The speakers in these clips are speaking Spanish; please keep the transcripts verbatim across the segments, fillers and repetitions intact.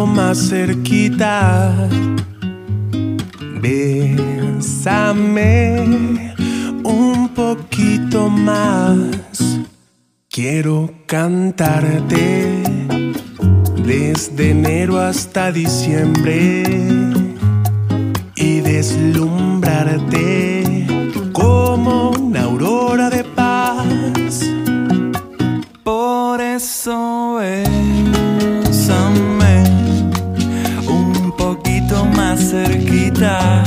poquito más cerquita. Bésame un poquito más. Quiero cantarte desde enero hasta diciembre y deslumbrarte como una aurora de paz. Por eso bésame un poquito más cerquita.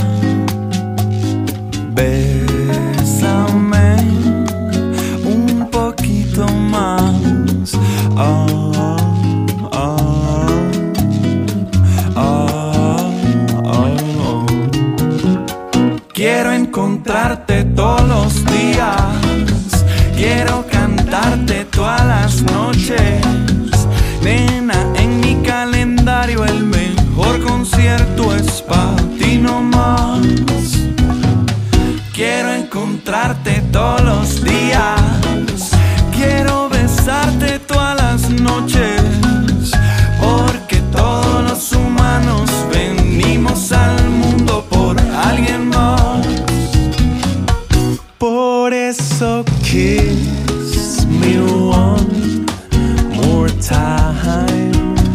Bésame un poquito más. Oh, oh, oh, oh, oh. Quiero encontrarte todos los días. Quiero cantarte todas las noches. Nena, en mi calendario el mejor concierto es para ti nomás. Quiero encontrarte todos los días. Quiero besarte todas las noches. Porque todos los humanos venimos al mundo por alguien más. Por eso kiss me one more time.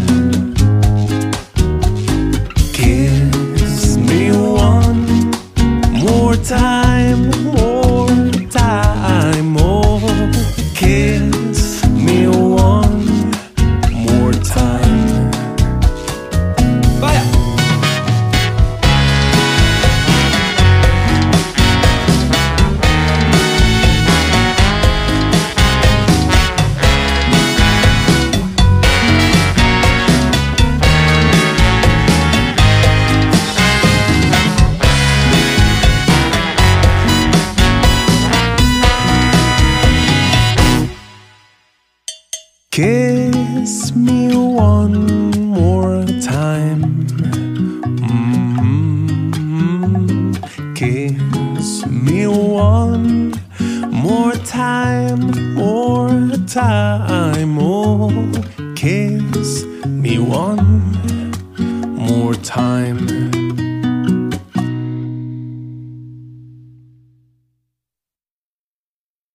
Kiss me one more time, more time, oh. Kiss me one more time. Vaya. Kiss me one more time. Mm-hmm. Kiss me one more time, more time. Oh, kiss me one more time.